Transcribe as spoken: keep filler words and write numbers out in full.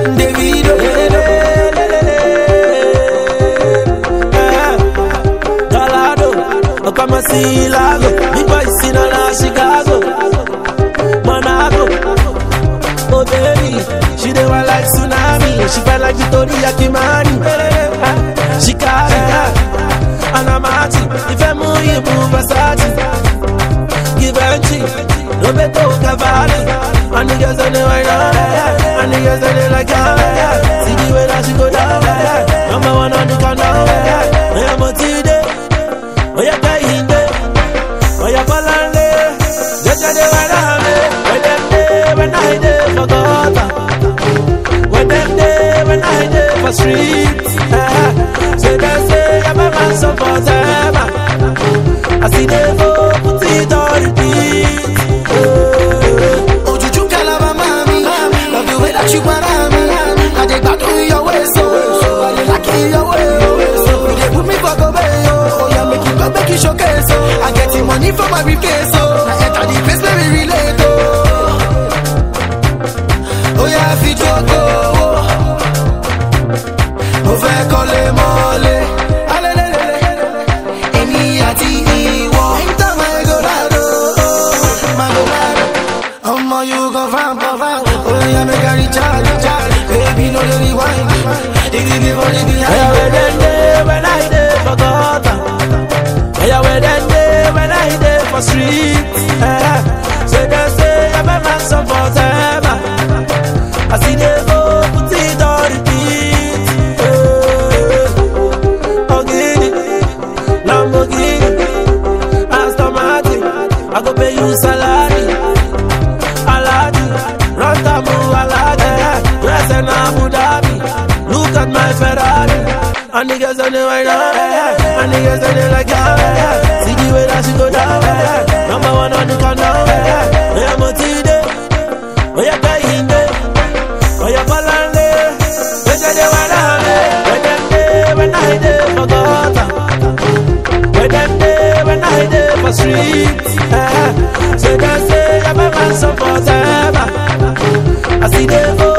Davido, Galado, Okama Silago, big boy in Chicago, Monaco. Oh baby, she dey want like tsunami, she felt like Victoria Kimani. She carry her, and I'm at it. If I move, you move Versace. Give her tea, no better Cavalli. And the girls on the way down, and the girls on the like down. See the way that she go down, number one on the countdown. I am a T-Day, oh yeah, Kahinde, oh yeah, Palande. Just a day when I'm there, when them day, when I day for gutter, when them day, when I day for streets. Say they say I'm a man so for them. I see them go put it on repeat. oh you you call my mommy, love the way that you want me. I dey back in your way so, I dey like in your way. You dey put me for go away, oh yeah, make you go make you showcase so. I get the money for my briefcase so, I enter the place where we relate oh. Oh yeah, fit your go. Mo fẹ́ kọ́lé mọ́lé, alelelele, èmi àti ìwọ. Enter my Eldorado, my Eldorado. Omo you go find, go find. Oh yeah, make I recharge, recharge. Baby, no dey rewind. Dig it before the behind. Oh yeah, where them day when I day for gutter. Oh yeah, where them day when I day for streets. Say they say I'm a man so for them. I see they go put it on repeat. Ogini, Lamborghini, Aston Martin. I go pay you salary. Aladi, Rantamu Aladi, dress in Abu Dhabi. Look at my Ferrari. And the girls on the way down, and the girls on the like down. See the way that she go down. Number one on the countdown. I am a T-Day, oh yeah, Kahinde, oh yeah, Palande. They say they want to when them day, when I day for gutter, when them day, when I day for streets. Say they say I'm a man so for them. I see them go.